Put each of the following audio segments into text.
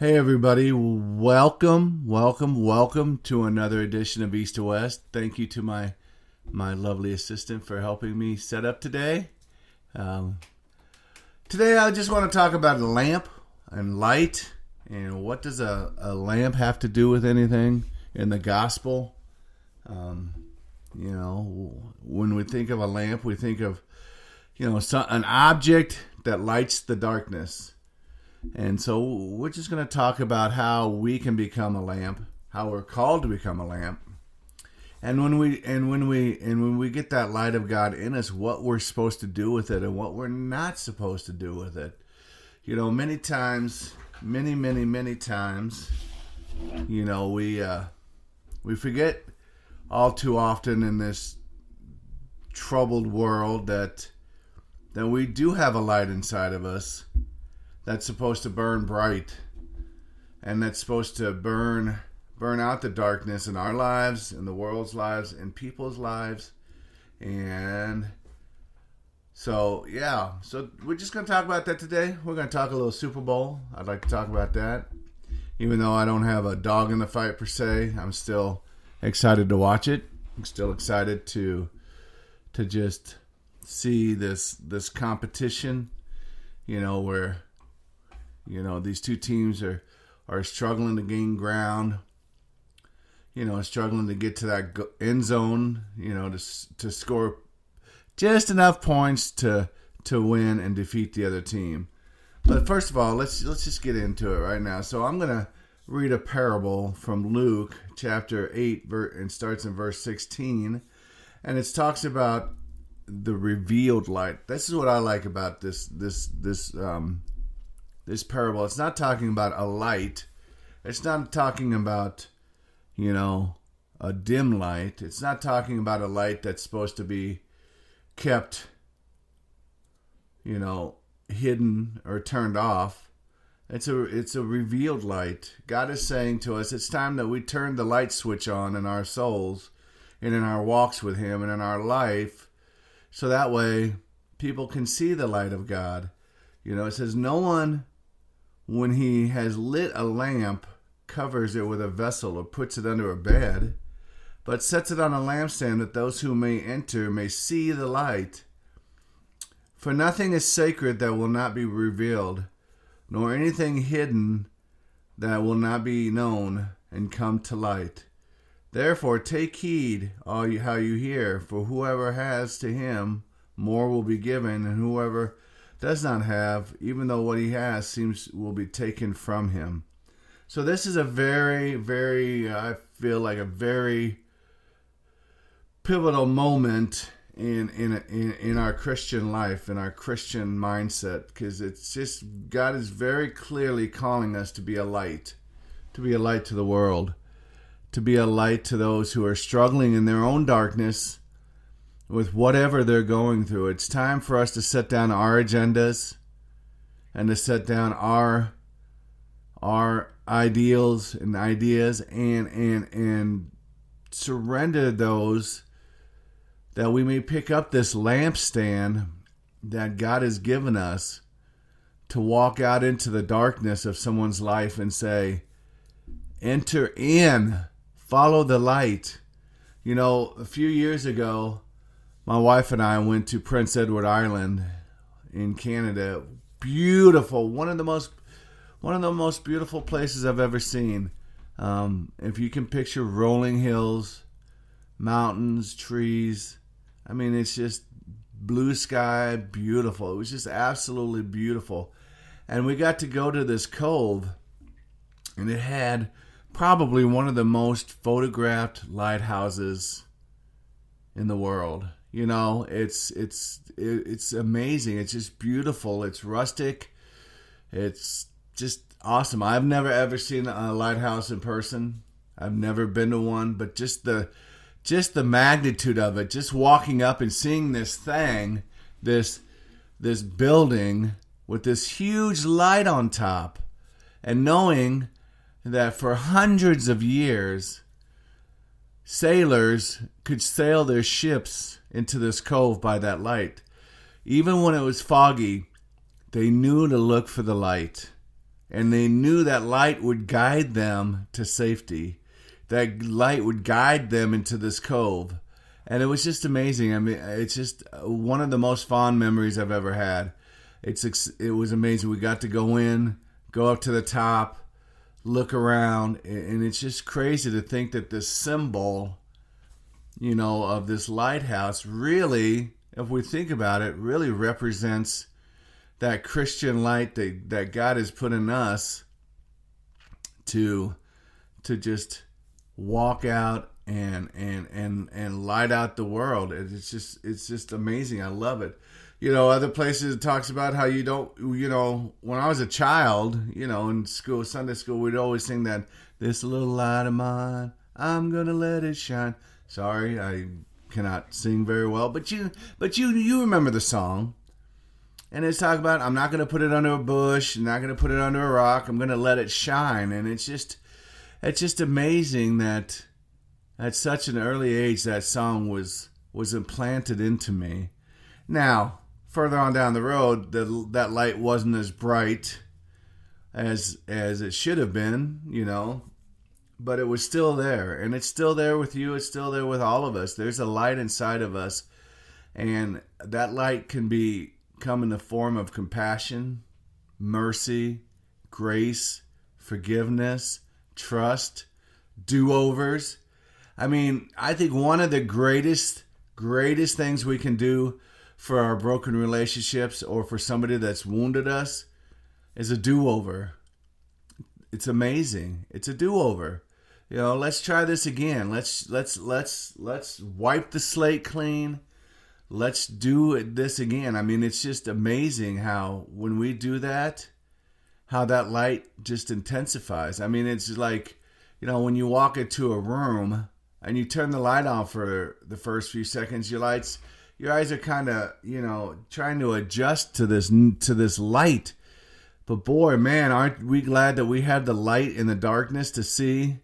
Hey everybody, welcome to another edition of East to West. Thank you to my lovely assistant for helping me set up today. Today I just want to talk about a lamp and light, and what does a lamp have to do with anything in the gospel. When we think of a lamp, we think of an object that lights the darkness. And so we're just going to talk about how we can become a lamp, how we're called to become a lamp, and when we get that light of God in us, what we're supposed to do with it and what we're not supposed to do with it. Many times, many times, we forget all too often in this troubled world that we do have a light inside of us that's supposed to burn bright, and that's supposed to burn out the darkness in our lives, in the world's lives, in people's lives. And so we're just going to talk about that today. We're going to talk a little Super Bowl. I'd like to talk about that. Even though I don't have a dog in the fight per se, I'm still excited to watch it. I'm still excited to just see this competition, where these two teams are struggling to gain ground, struggling to get to that end zone, to score just enough points to win and defeat the other team. But first of all, let's just get into it right now. So I'm going to read a parable from Luke chapter 8, and starts in verse 16, and it talks about the revealed light. This is what I like about this parable. It's not talking about a light. It's not talking about, a dim light. It's not talking about a light that's supposed to be kept, hidden or turned off. It's a revealed light. God is saying to us, it's time that we turn the light switch on in our souls and in our walks with Him and in our life, so that way people can see the light of God. It says, no one, when he has lit a lamp, covers it with a vessel or puts it under a bed, but sets it on a lampstand, that those who may enter may see the light. For nothing is sacred that will not be revealed, nor anything hidden that will not be known and come to light. Therefore take heed how you hear, for whoever has, to him more will be given, and whoever does not have, even though what he has will be taken from him. So this is a very, very, I feel like a very pivotal moment in our Christian life, in our Christian mindset, because it's just, God is very clearly calling us to be a light to the world, to be a light to those who are struggling in their own darkness with whatever they're going through. It's time for us to set down our agendas and to set down our ideals and ideas and surrender those, that we may pick up this lampstand that God has given us to walk out into the darkness of someone's life and say, enter in, follow the light. A few years ago, my wife and I went to Prince Edward Island in Canada. Beautiful, one of the most beautiful places I've ever seen. If you can picture rolling hills, mountains, trees, it's just blue sky, beautiful. It was just absolutely beautiful. And we got to go to this cove, and it had probably one of the most photographed lighthouses in the world. It's amazing. It's just beautiful. It's rustic. It's just awesome. I've never ever seen a lighthouse in person. I've never been to one, but just the magnitude of it, just walking up and seeing this thing, this building with this huge light on top, and knowing that for hundreds of years, sailors could sail their ships into this cove by that light. Even when it was foggy, they knew to look for the light. and they knew that light would guide them to safety. That light would guide them into this cove. And it was just amazing. I mean, it's just one of the most fond memories I've ever had. It was amazing. We got to go in, go up to the top, look around, and it's just crazy to think that this symbol, of this lighthouse really, if we think about it, really represents that Christian light that God has put in us to just walk out and light out the world. It's just amazing. I love it. Other places it talks about how you don't, when I was a child, in school, Sunday school, we'd always sing that, this little light of mine, I'm going to let it shine. Sorry, I cannot sing very well, but you remember the song. And it's talking about, I'm not going to put it under a bush, I'm not going to put it under a rock, I'm going to let it shine. And it's just amazing that at such an early age that song was implanted into me. Now, further on down the road, that light wasn't as bright as it should have been, but it was still there. And it's still there with you. It's still there with all of us. There's a light inside of us. And that light can come in the form of compassion, mercy, grace, forgiveness, trust, do-overs. I mean, I think one of the greatest things we can do for our broken relationships or for somebody that's wounded us is a do-over. It's amazing. It's a do-over. Let's try this again. Let's wipe the slate clean. Let's do this again. I mean, it's just amazing how when we do that, how that light just intensifies. I mean, it's like, when you walk into a room and you turn the light on for the first few seconds, your eyes are kind of, trying to adjust to this light. But boy, man, aren't we glad that we have the light in the darkness to see,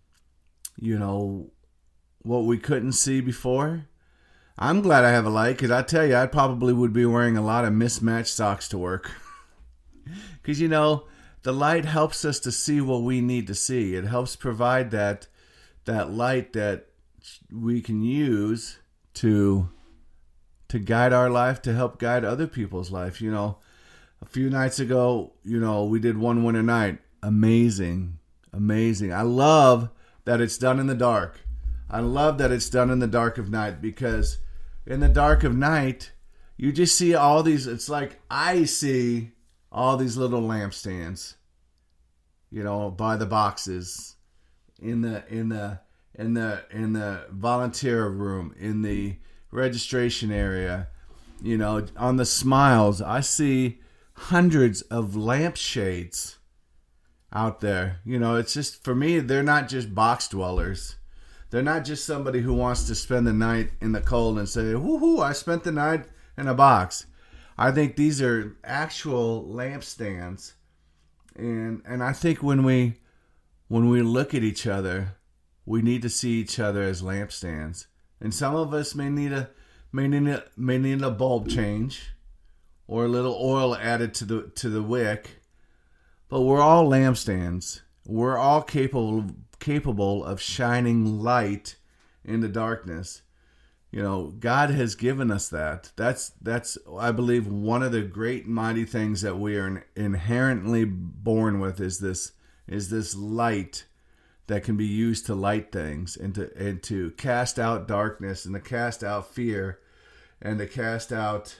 what we couldn't see before? I'm glad I have a light, because I tell you, I probably would be wearing a lot of mismatched socks to work. Because, the light helps us to see what we need to see. It helps provide that light that we can use to guide our life, to help guide other people's life. A few nights ago, we did One Winter Night. Amazing. I love that it's done in the dark. I love that it's done in the dark of night, because in the dark of night, you just see all these, it's like I see all these little lampstands, by the boxes, in the volunteer room, in the registration area, on the smiles. I see hundreds of lampshades out there. It's just, for me, they're not just box dwellers. They're not just somebody who wants to spend the night in the cold and say, woohoo, I spent the night in a box. I think these are actual lampstands. And I think when we look at each other, we need to see each other as lampstands. And some of us may need a bulb change or a little oil added to the wick. But we're all lampstands. We're all capable of shining light in the darkness. God has given us that. That's I believe one of the great mighty things that we are inherently born with is this light that can be used to light things and to cast out darkness and to cast out fear and to cast out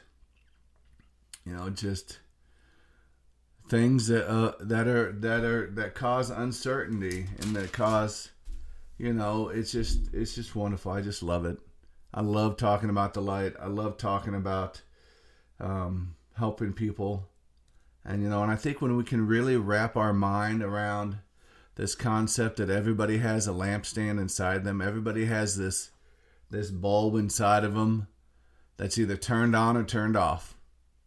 just things that cause uncertainty and that cause it's just wonderful. I just love it. I love talking about the light. I love talking about helping people. And I think when we can really wrap our mind around this concept that everybody has a lampstand inside them, everybody has this bulb inside of them that's either turned on or turned off.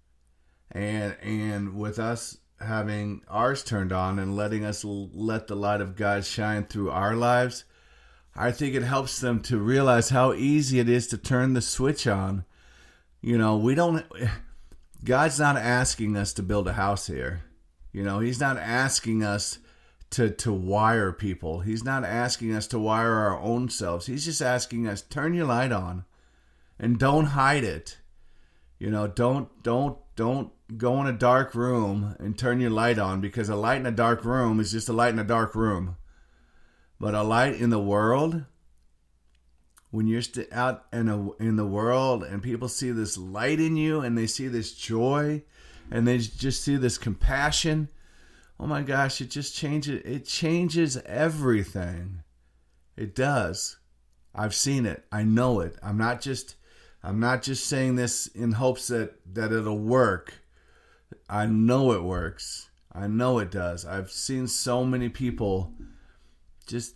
And with us having ours turned on and letting us let the light of God shine through our lives, I think it helps them to realize how easy it is to turn the switch on. God's not asking us to build a house here. He's not asking us to wire people. He's not asking us to wire our own selves. He's just asking us, turn your light on and don't hide it. Don't go in a dark room and turn your light on, because a light in a dark room is just a light in a dark room. But a light in the world, when you're out in the world and people see this light in you and they see this joy and they just see this compassion, oh my gosh, it just changes. It changes everything. It does. I've seen it. I know it. I'm not just saying this in hopes that it'll work. I know it works. I know it does. I've seen so many people just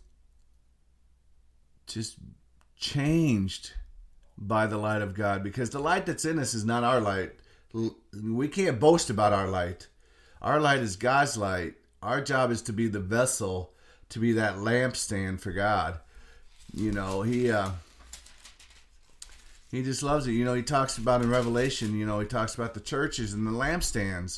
changed by the light of God, because the light that's in us is not our light. We can't boast about our light. Our light is God's light. Our job is to be the vessel, to be that lampstand for God. He just loves it. He talks about in Revelation, he talks about the churches and the lampstands,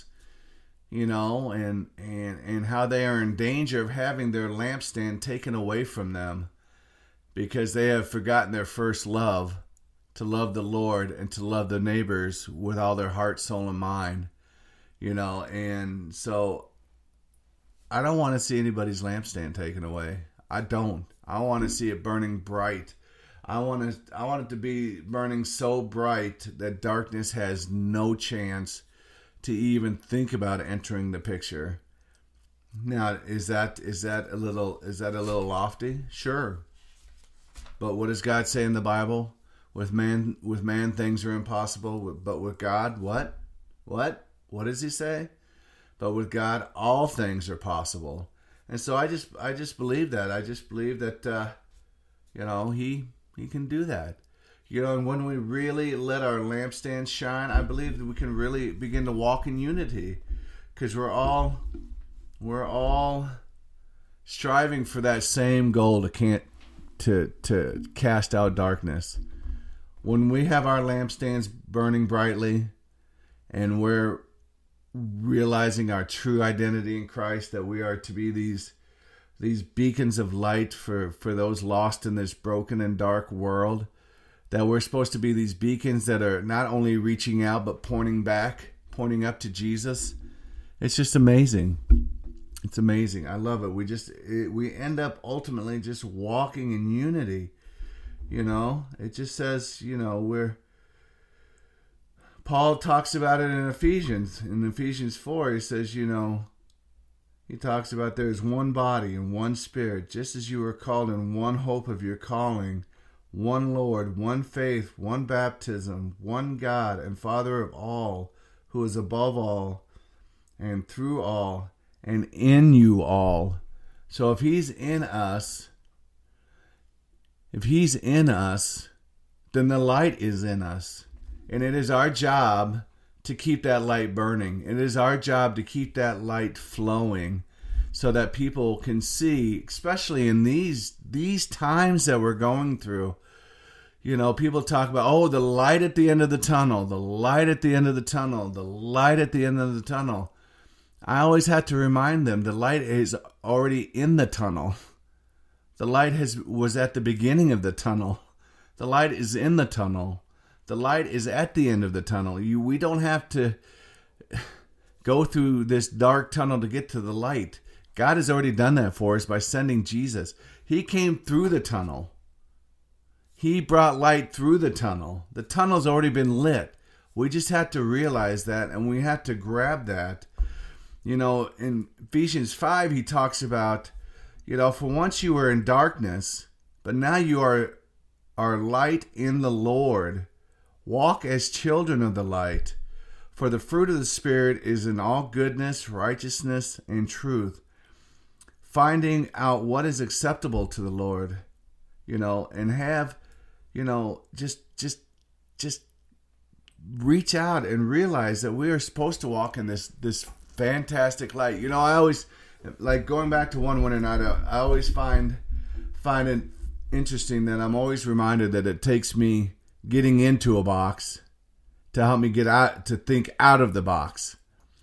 and how they are in danger of having their lampstand taken away from them because they have forgotten their first love, to love the Lord and to love their neighbors with all their heart, soul, and mind. And so I don't want to see anybody's lampstand taken away. I don't. I want to see it burning bright. I want it to be burning so bright that darkness has no chance to even think about entering the picture. Now, is that a little lofty? Sure. But what does God say in the Bible? With man things are impossible, but with God, what? What does he say? But with God, all things are possible. And so I just believe that. I just believe that, he can do that. And when we really let our lampstand shine, I believe that we can really begin to walk in unity, because we're all striving for that same goal to cast out darkness. When we have our lampstands burning brightly and we're realizing our true identity in Christ, that we are to be these beacons of light for those lost in this broken and dark world, that we're supposed to be these beacons that are not only reaching out but pointing up to Jesus. It's just amazing. It's amazing. I love it. We end up ultimately just walking in unity. It just says, Paul talks about it in Ephesians. In Ephesians 4, he says, he talks about there is one body and one spirit, just as you were called in one hope of your calling, one Lord, one faith, one baptism, one God and Father of all, who is above all and through all and in you all. So if he's in us, then the light is in us. And it is our job to keep that light burning. It is our job to keep that light flowing so that people can see, especially in these times that we're going through. People talk about, the light at the end of the tunnel, the light at the end of the tunnel, the light at the end of the tunnel. I always have to remind them the light is already in the tunnel. The light was at the beginning of the tunnel. The light is in the tunnel. The light is at the end of the tunnel. We don't have to go through this dark tunnel to get to the light. God has already done that for us by sending Jesus. He came through the tunnel. He brought light through the tunnel. The tunnel's already been lit. We just have to realize that, and we have to grab that. In Ephesians 5, he talks about, for once you were in darkness, but now you are light in the Lord. Walk as children of the light, for the fruit of the Spirit is in all goodness, righteousness, and truth, finding out what is acceptable to the Lord, and have, just reach out and realize that we are supposed to walk in this fantastic light. I always, like, going back to one winter night, I always find it interesting that I'm always reminded that it takes me getting into a box to help me get out, to think out of the box.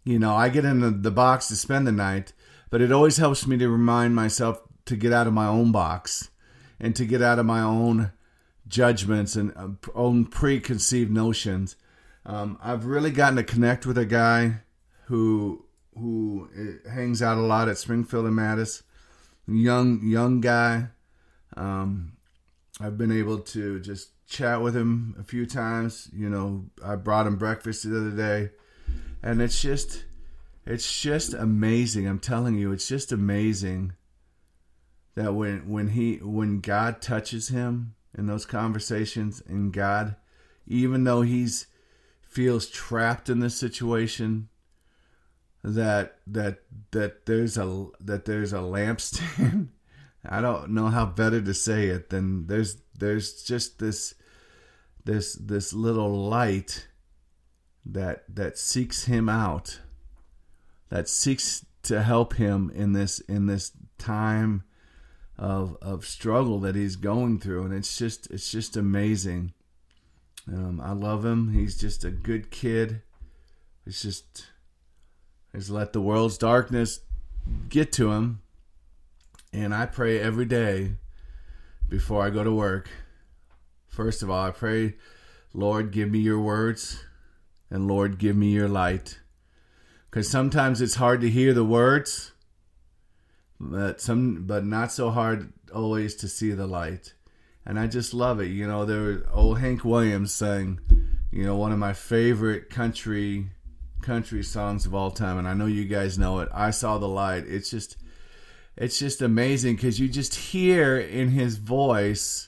I get in the box to spend the night, but it always helps me to remind myself to get out of my own box and to get out of my own judgments and own preconceived notions. I've really gotten to connect with a guy who hangs out a lot at Springfield and Mattis. Young guy. I've been able to just chat with him a few times. I brought him breakfast the other day, and it's just amazing. I'm telling you, it's just amazing that when God touches him in those conversations, and God, even though he's feels trapped in this situation, that there's a lampstand. I don't know how better to say it than there's just this little light that seeks him out, that seeks to help him in this time of struggle that he's going through, and it's just amazing. I love him. He's just a good kid. He's let the world's darkness get to him. And I pray every day before I go to work. First of all, I pray, Lord, give me your words, and Lord, give me your light. Because sometimes it's hard to hear the words, but not so hard always to see the light. And I just love it. Old Hank Williams sang, one of my favorite country songs of all time, and I know you guys know it. I Saw the Light. It's just amazing because you just hear in his voice,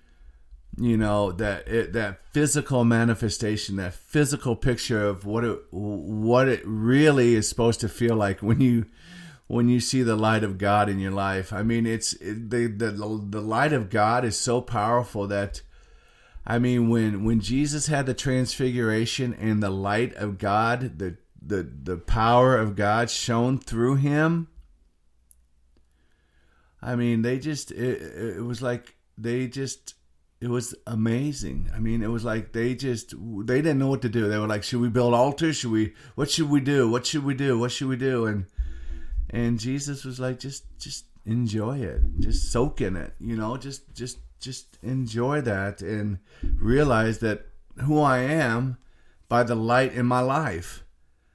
that physical manifestation, that physical picture of what it really is supposed to feel like when you see the light of God in your life. I mean, the light of God is so powerful that, I mean, when Jesus had the transfiguration and the light of God, the power of God shone through him, I mean, it was amazing. I mean, it was like they didn't know what to do. They were like, should we build altars? What should we do? What should we do? What should we do? And Jesus was like, just enjoy it. Just soak in it, just enjoy that and realize that who I am by the light in my life,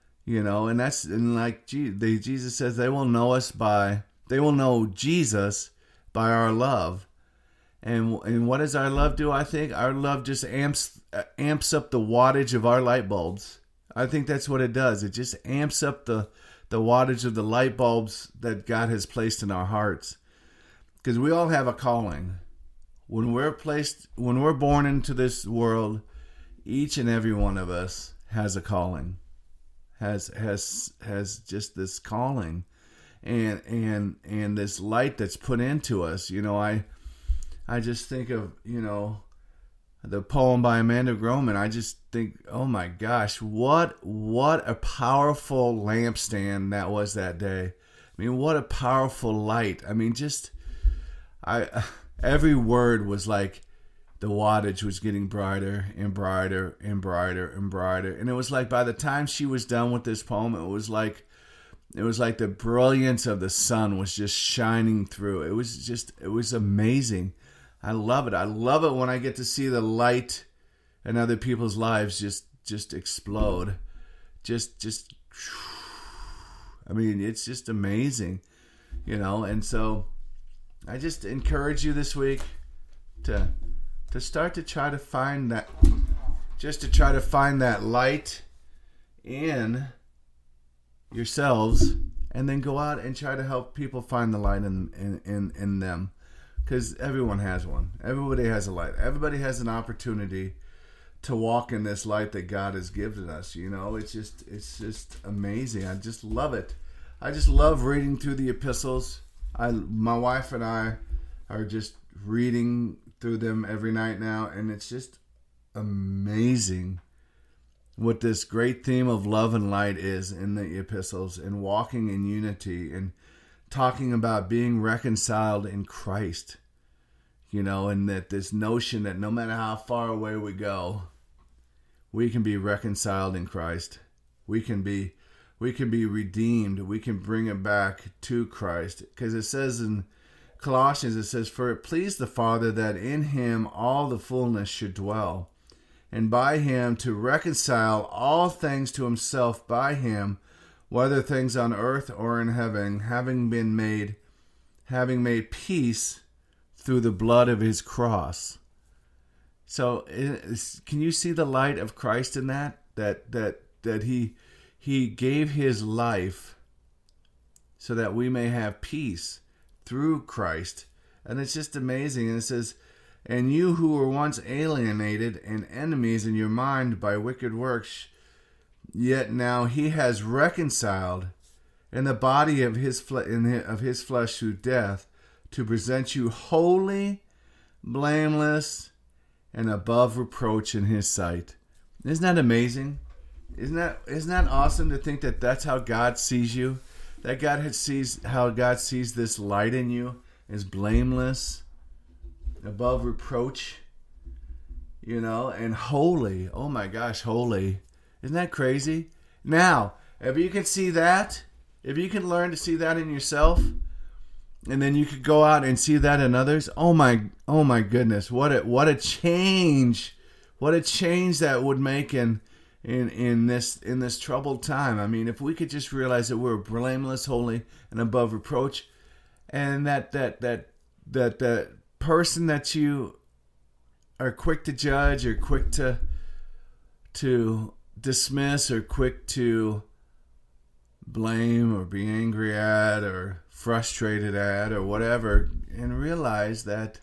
and Jesus says they will know Jesus by our love. And what does our love do? I think our love just amps up the wattage of our light bulbs. I think that's what it does. It just amps up the wattage of the light bulbs that God has placed in our hearts. Because we all have a calling. When we're born into this world, each and every one of us has a calling. Has just this calling. And this light that's put into us. I just think of, the poem by Amanda Groman. I just think, oh my gosh, what a powerful lampstand that was that day. I mean, what a powerful light. I mean, every word was like the wattage was getting brighter and brighter and brighter and brighter. And it was like by the time she was done with this poem, it was like the brilliance of the sun was just shining through. It was amazing. I love it. I love it when I get to see the light in other people's lives just explode. I mean, it's just amazing, and so I just encourage you this week to start to try to find that, light in yourselves, and then go out and try to help people find the light in them. Because everyone has one. Everybody has a light. Everybody has an opportunity to walk in this light that God has given us. It's just amazing. I just love it. I just love reading through the epistles. My wife and I are just reading through them every night now, and it's just amazing what this great theme of love and light is in the epistles, and walking in unity, and talking about being reconciled in Christ, and that this notion that no matter how far away we go, we can be reconciled in Christ. We can be we can be redeemed. We can bring it back to Christ. Because it says in Colossians, it says, "For it pleased the Father that in him all the fullness should dwell, and by him to reconcile all things to himself by him, whether things on earth or in heaven, having made peace through the blood of his cross." So can you see the light of Christ in that? That he gave his life so that we may have peace through Christ. And it's just amazing. And it says, "And you who were once alienated and enemies in your mind by wicked works, yet now he has reconciled in the body of his flesh through death, to present you holy, blameless, and above reproach in his sight." Isn't that amazing? Isn't that awesome to think that that's how God sees you? That how God sees this light in you is blameless, above reproach, and holy. Oh my gosh, holy. Isn't that crazy? Now, if you can see that, if you can learn to see that in yourself, and then you could go out and see that in others, oh my goodness, what a change that would make in this troubled time. I mean, if we could just realize that we're blameless, holy, and above reproach, and that person that you are quick to judge, or quick to dismiss, or quick to blame, or be angry at, or frustrated at, or whatever, and realize that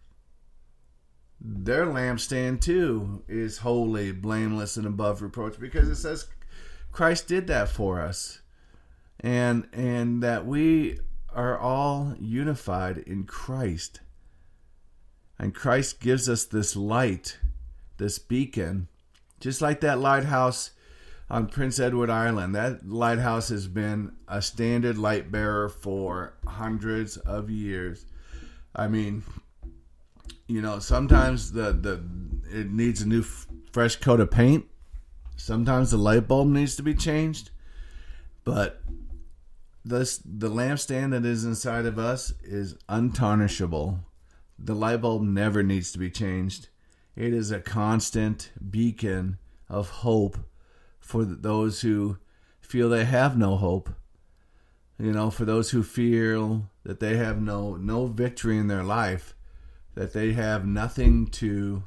their lampstand too is holy, blameless, and above reproach, because it says Christ did that for us, and that we are all unified in Christ, and Christ gives us this light, this beacon, just like that lighthouse on Prince Edward Island. That lighthouse has been a standard light bearer for hundreds of years. I mean, sometimes it needs a new fresh coat of paint. Sometimes the light bulb needs to be changed. But the lampstand that is inside of us is untarnishable. The light bulb never needs to be changed. It is a constant beacon of hope for those who feel they have no hope. For those who feel that they have no victory in their life, that they have nothing to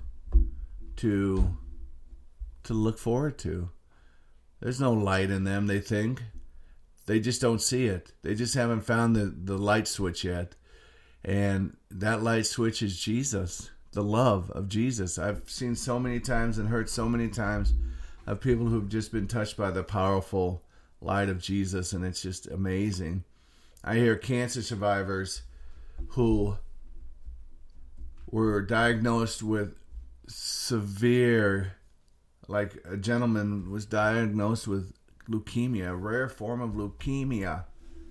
look forward to. There's no light in them, they think. They just don't see it. They just haven't found the light switch yet. And that light switch is Jesus, the love of Jesus. I've seen so many times and heard so many times of people who've just been touched by the powerful light of Jesus, and it's just amazing. I hear cancer survivors who were diagnosed with severe, like a gentleman was diagnosed with leukemia, a rare form of leukemia.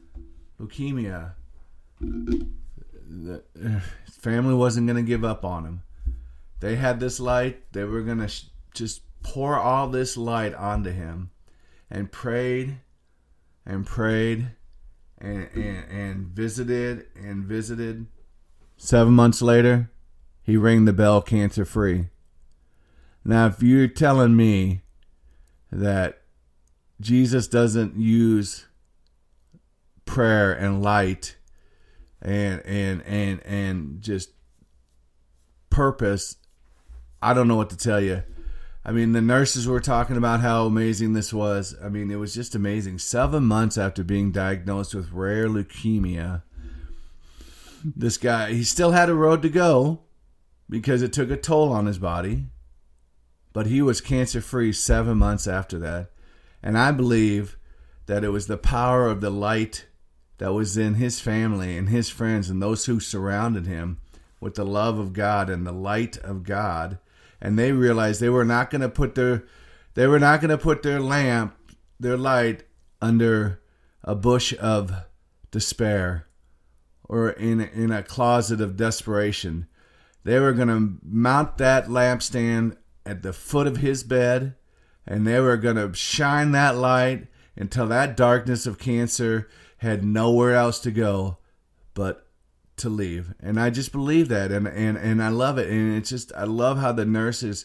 The family wasn't going to give up on him. They had this light. They were going to just pour all this light onto him, and prayed and prayed and visited. 7 months later, he rang the bell, cancer free. Now, if you're telling me that Jesus doesn't use prayer and light and just purpose, I don't know what to tell you. I mean, the nurses were talking about how amazing this was. I mean, it was just amazing. 7 months after being diagnosed with rare leukemia, this guy, he still had a road to go because it took a toll on his body, but he was cancer-free 7 months after that. And I believe that it was the power of the light that was in his family and his friends and those who surrounded him with the love of God and the light of God. And they realized they were not going to put their light under a bush of despair or in a closet of desperation. They were going to mount that lampstand at the foot of his bed, and they were going to shine that light until that darkness of cancer had nowhere else to go but to leave. And I just believe that, and I love it. And it's just, I love how the nurses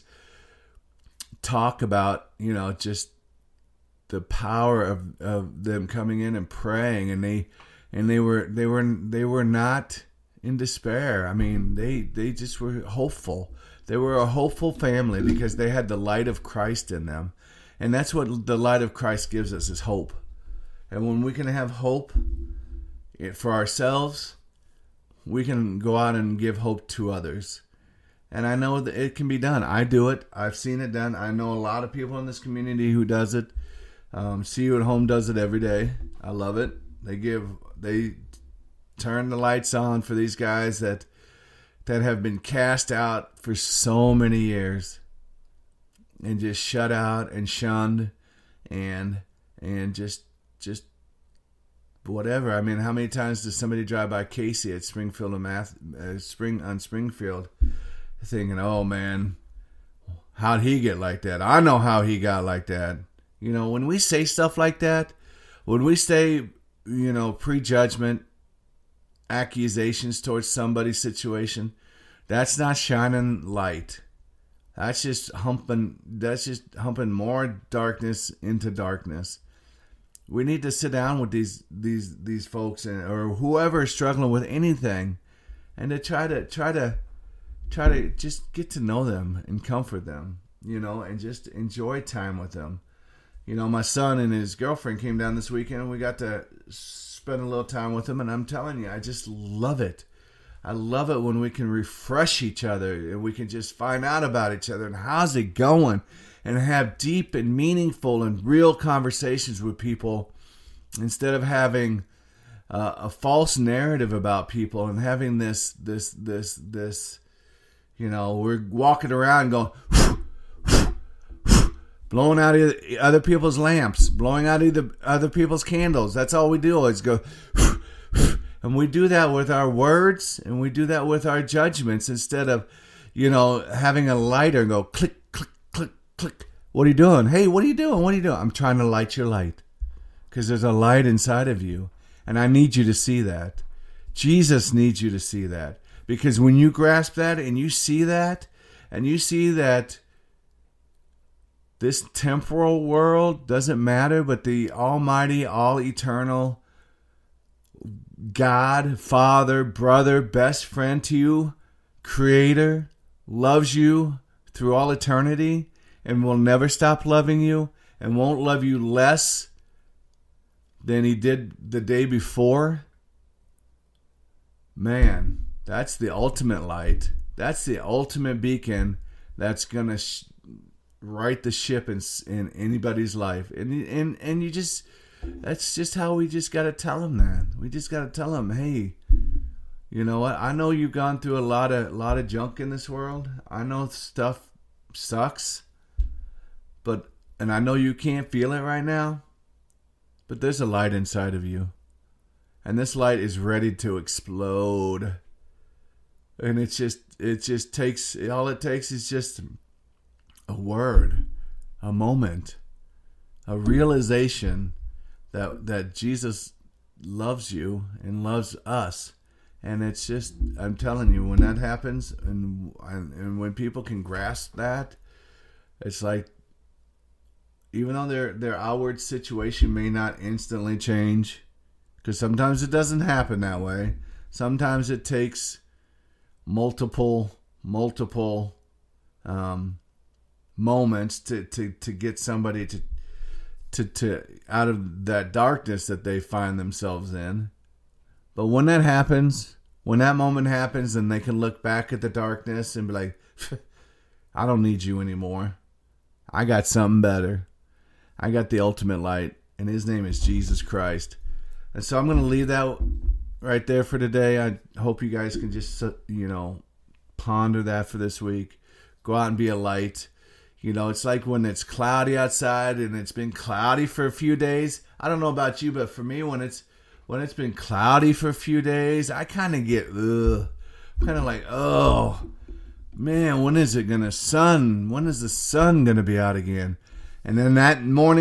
talk about, just the power of them coming in and praying, and they were not in despair. I mean, they just were hopeful. They were a hopeful family because they had the light of Christ in them. And that's what the light of Christ gives us, is hope. And when we can have hope for ourselves, we can go out and give hope to others. And I know that it can be done. I do it. I've seen it done. I know a lot of people in this community who does it. See You at Home does it every day. I love it. They turn the lights on for these guys that have been cast out for so many years and just shut out and shunned and just whatever. I mean, how many times does somebody drive by Casey at Springfield and Springfield thinking, oh man, how'd he get like that? I know how he got like that. When we say stuff like that, when we say, prejudgment, accusations towards somebody's situation, that's not shining light. That's just humping more darkness into darkness. We need to sit down with these folks or whoever is struggling with anything, and to try to just get to know them and comfort them, and just enjoy time with them. My son and his girlfriend came down this weekend, and we got to spend a little time with them, and I'm telling you, I just love it. I love it when we can refresh each other and we can just find out about each other and how's it going, and have deep and meaningful and real conversations with people instead of having a false narrative about people and having this we're walking around going blowing out other people's lamps, blowing out other people's candles. That's all we do is go. And we do that with our words, and we do that with our judgments instead of, having a lighter and go click, click, click, click. What are you doing? Hey, what are you doing? What are you doing? I'm trying to light your light because there's a light inside of you, and I need you to see that. Jesus needs you to see that, because when you grasp that and you see that, this temporal world doesn't matter, but the almighty, all-eternal God, Father, brother, best friend to you, Creator, loves you through all eternity and will never stop loving you and won't love you less than He did the day before. Man, that's the ultimate light. That's the ultimate beacon that's going to right the ship in anybody's life. And you just, that's just how we just got to tell them that. We just got to tell them, hey, you know what? I know you've gone through a lot of junk in this world. I know stuff sucks, and I know you can't feel it right now, but there's a light inside of you, and this light is ready to explode. And it just takes, all it takes is just a word, a moment, a realization that Jesus loves you and loves us. And it's just, I'm telling you, when that happens and when people can grasp that, it's like, even though their outward situation may not instantly change, because sometimes it doesn't happen that way. Sometimes it takes multiple moments to get somebody to out of that darkness that they find themselves in. But when that happens, when that moment happens, and they can look back at the darkness and be like, I don't need you anymore. I got something better. I got the ultimate light, and His name is Jesus Christ. And so I'm going to leave that right there for today. I hope you guys can just, ponder that for this week. Go out and be a light. It's like when it's cloudy outside and it's been cloudy for a few days. I don't know about you, but for me, when it's been cloudy for a few days, I kind of get, like, oh, man, when is the sun going to be out again? And then that morning,